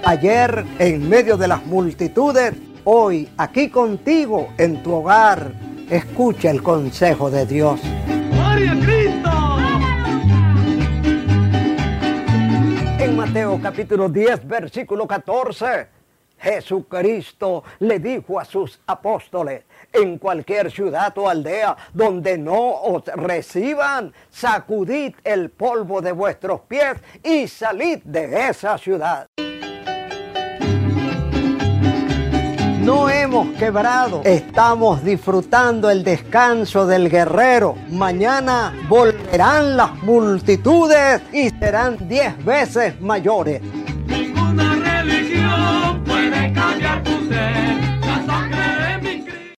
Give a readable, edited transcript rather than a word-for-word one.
ayer en medio de las multitudes, hoy aquí contigo en tu hogar. Escucha el consejo de Dios. ¡Gloria a Cristo! En Mateo capítulo 10, versículo 14, Jesucristo le dijo a sus apóstoles: en cualquier ciudad o aldea donde no os reciban, sacudid el polvo de vuestros pies y salid de esa ciudad. No hemos quebrado, estamos disfrutando el descanso del guerrero. Mañana volverán las multitudes y serán 10 veces mayores.